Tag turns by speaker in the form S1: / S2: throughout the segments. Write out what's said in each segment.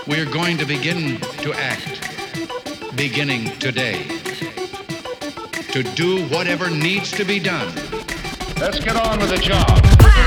S1: we're going to begin to act, beginning today, to do whatever needs to be done.
S2: Let's get on with the job.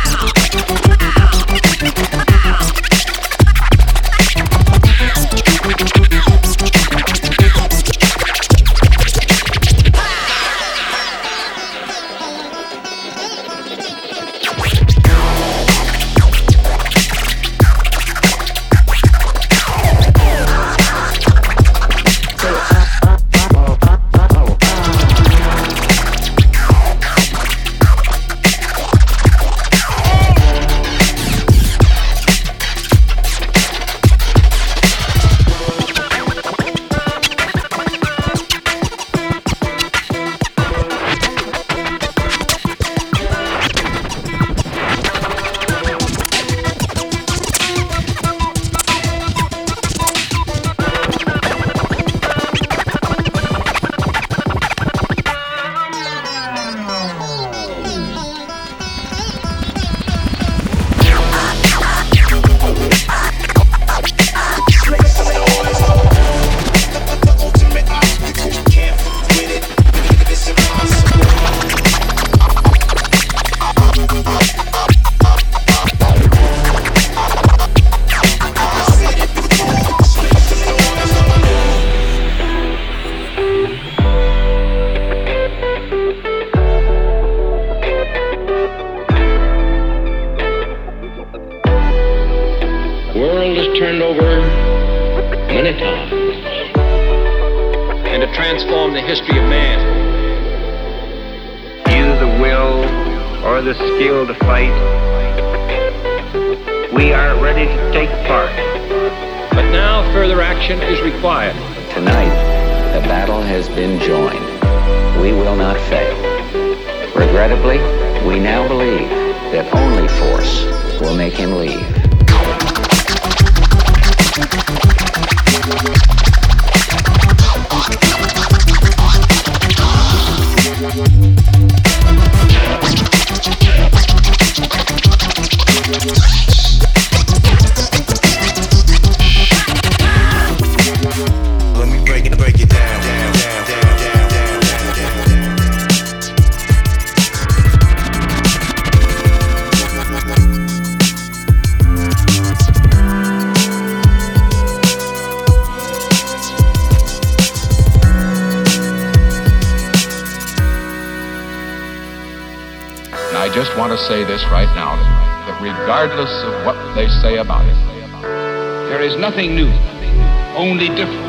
S3: Say this right now, that regardless of what they say about it,
S1: there is nothing new, only different.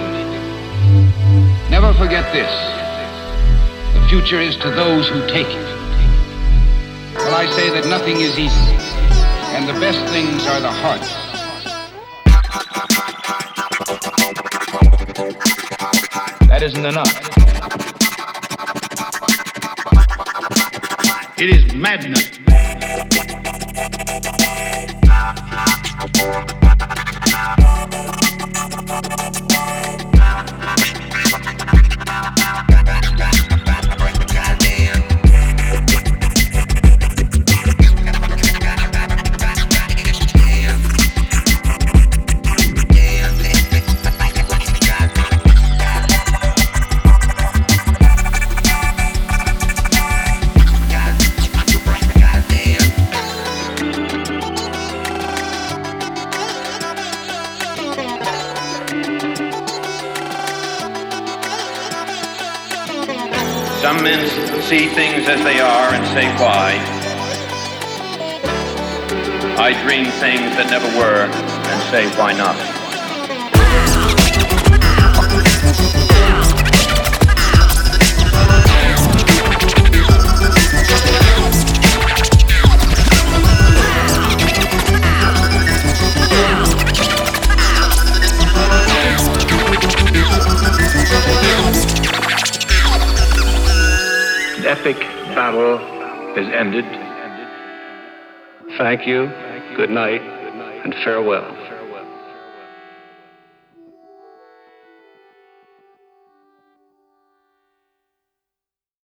S1: Never forget this. The future is to those who take it. Well, I say that nothing is easy, and the best things are the hardest.
S3: That isn't enough.
S1: It is madness.
S4: Some men see things as they are and say why. I dream things that never were and say why not. Epic battle is ended. Thank you, good night, and farewell.